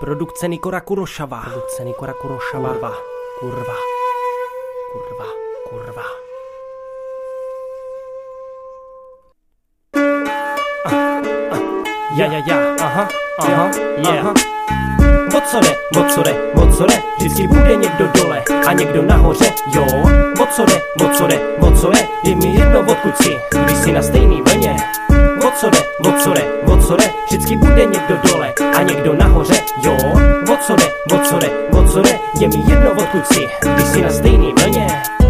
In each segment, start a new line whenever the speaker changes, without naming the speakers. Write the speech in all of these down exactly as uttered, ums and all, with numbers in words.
Produkce Nikora Kurošava. Produkce Nikora Kurošava. Kurva, kurva, kurva, kurva. Ah, ah. Ja, ja, ja, aha, aha, yeah. Aha. O co jde, o co jde, o co jde, vždycky bude někdo dole a někdo nahoře, jo. O co jde, o co jde, o co jde, je mi jedno odkud si, když jsi na stejný vlně. O co jde, o co jde, o co jde, vždycky bude někdo dole a někdo nahoře, jo. O co jde, o co jde, o co jde, je mi jedno odkud si, když jsi na stejný vlně.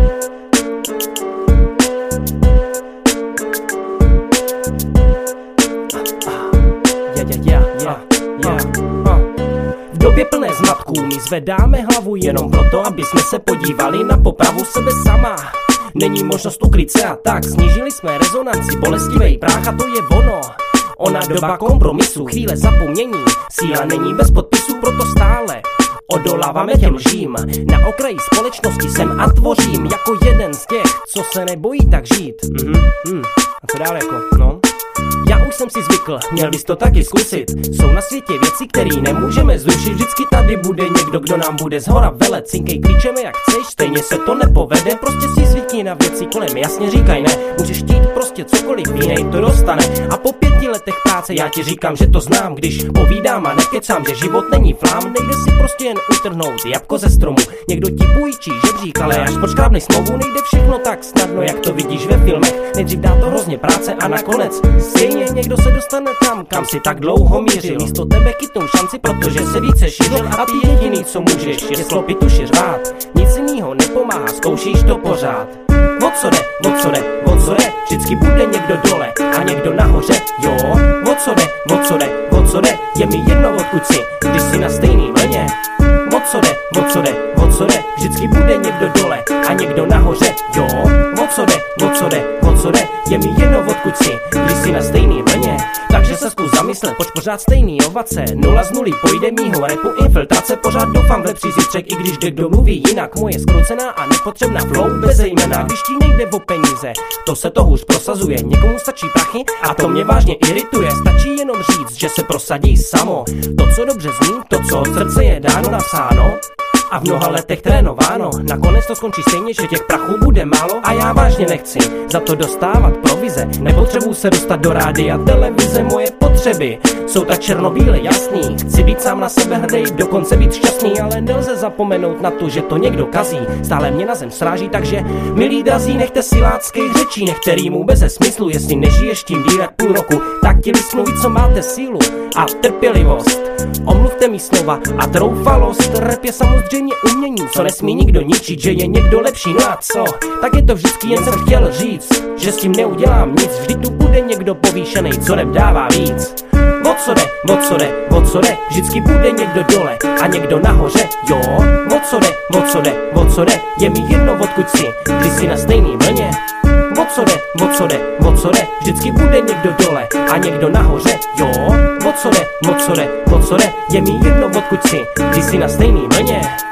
V době plné zmatků my zvedáme hlavu jenom proto, aby jsme se podívali na popravu sebe sama. Není možnost ukryt se a tak snížili jsme rezonanci, bolestivej práh a to je ono. Ona doba kompromisu, chvíle zapomnění, síla není bez podpisů, proto stále odoláváme těm lžím. Na okraji společnosti jsem a tvořím jako jeden z těch, co se nebojí tak žít. Mhm, mhm. A co dál jako, no? Já už jsem si zvykl, měl bys to taky zkusit. Jsou na světě věci, které nemůžeme zrušit. Vždycky tady bude někdo, kdo nám bude zhora velet. Cinkej klíčeme jak chceš, stejně se to nepovede. Prostě si zvykni na věci kolem, jasně říkaj ne. Můžeš chtít prostě cokoliv, jinej to dostane. A po pěti letech práce já ti říkám, že to znám. Když povídám a nekecám, že život není flám, nejde si prostě jen utrhnout jabko ze stromu. Někdo ti půjčí žebřík, ale až podškrábnej smlouvu, nejde všechno tak snadno, jak to vidíš ve filmech. Nejdřív dá to hrozně práce a nakonec stejně někdo se dostane tam, kam si tak dlouho mířil. Místo tebe chytnou šanci, protože se více šířil. A ty jediný, co můžeš, je sklopit tuši řvát. Nic jinýho nepomáhá, zkoušíš to pořád. O co jde, o co jde, o co jde, vždycky bude někdo dole a někdo nahoře, jo. O co jde, o co jde, o co jde, je mi jedno odkud si, když jsi na stejný vlně. O co jde, o co jde, o co jde, vždycky bude někdo dole a někdo nahoře, jo. O co jde, o co jde, o co jde, je mi jedno odkud si, když jsi na stejný vlně. Takže se zkus zamyslet, poč pořád stejný ovace. Nula z nuly pojde mýho repu infiltrace. Pořád doufám v lepší zítřek, i když kdo mluví jinak. Moje skrucená a nepotřebná flow bez jména. Když ti nejde o peníze, to se to hůř prosazuje. Někomu stačí prachy a to mě vážně irituje. Stačí jenom říct, že se prosadí samo. To, co dobře zní, to, co od srdce je dáno napsáno a v mnoha letech trénováno. Nakonec to skončí stejně, že těch prachů bude málo. A já vážně nechci za to dostávat provize. Nepotřebuji se dostat do rádia, televize. Moje potřeby jsou tak černobíle jasný. Chci být sám na sebe hrdý, dokonce být šťastný. Ale nelze zapomenout na to, že to někdo kazí. Stále mě na zem sráží, takže milí drazí, nechte siláckých řečí, nechte rýmů beze smyslu. Jestli nežiješ tím díl jak půl roku, tak ti listnu, co máte sílu a trpělivost. Omluvte mi slova a troufalost. Rap je samozřejmě umění, co nesmí nikdo ničit, že je někdo lepší, no a co? Tak je to vždycky, jen jsem chtěl říct, že s tím neudělám nic. Vždy tu bude někdo povýšenej, co rap dává víc. O co jde, o co jde, o co jde, vždycky bude někdo dole a někdo nahoře, jo. O co jde, o co jde, o co jde, je mi jedno odkud si, když jsi na stejný vlně. O co jde, o co jde, o co jde, vždycky bude někdo dole a někdo nahoře, jo. O co jde, o co jde, o co jde, je mi jedno odkud si, když jsi na stejný vlně.